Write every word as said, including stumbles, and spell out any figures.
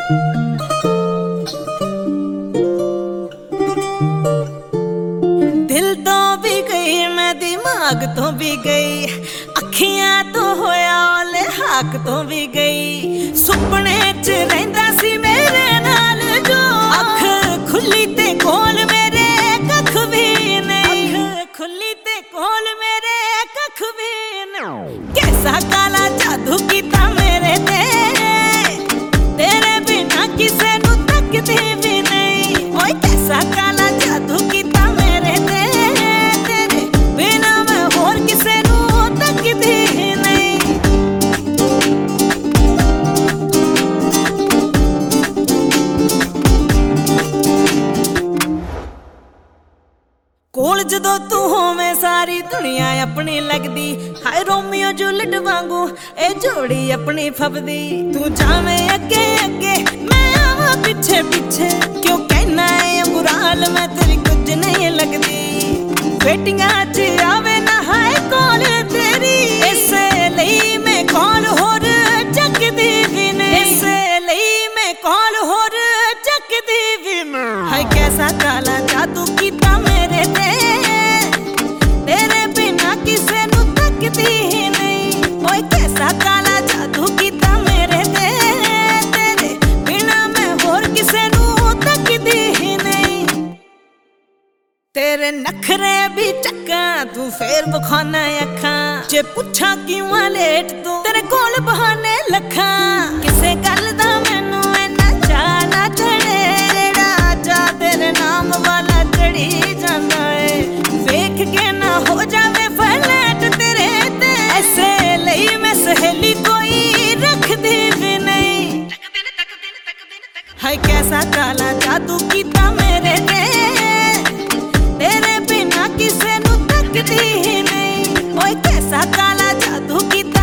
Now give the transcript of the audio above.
दिल तो भी गई मैं दिमाग तो भी गई, अखियां तो होया ओले हाक तो भी गई। सुपने च रहिंदा सी मेरे नाल जो, अख खुली ते कोल मेरे कख भी नहीं, अख खुली ते कोल मेरे कख भी नहीं। कैसा काला जादू कीता मेरे ते, तेरे बिना किसे नू तकदी भी नहीं। ओए कैसा काला जादू कीता मेरे ते, तेरे बिना मैं होर किसे नू तकदी नहीं। कोल जदों तू होवे सारी दुनिया अपनी लगदी, हाय रोमियो जूलियट वांगू ए जोड़ी अपनी फबदी। तू जावे अगे अगे मैं आवां पिछे पिछे, क्यों कहना है बुरा हाल मैं तेरी कुछ नहीं लगदी। वेटिंगां च आवे ना हाय कॉल तेरी, इसे लई मैं कॉल होर चकदी भी नहीं, इसे लई मैं कॉल होर चकदी भी नहीं। हाय कैसा काला जादू कीता मेरे ते, तेरे बिना किसे नू तकदी ही नहीं। ओए कैसा काला जादू कीता मेरे ते, तेरे बिना मैं होर किसे नू तकदी ही नहीं। तेरे नखरे भी चक्का तू फेर बखाना अखां, जे पुछां क्यों लेट तू तेरे कोल बहाने लखां। किसे गल दा मैनू इन्ना चाऽ ना चढ़े, जेड़ा चा तेरे नाम वाला चढ़ी जांदा है। वेख के ना हो जावे फ्लैट तेरे ते, ऐसे लई मैं सहेली कोई रखदी भी नहीं। हाय कैसा काला जादू कीता मेरे ते, तेरे बिना किसे नू तकदी ही नहीं। ओए कैसा काला जादू कीता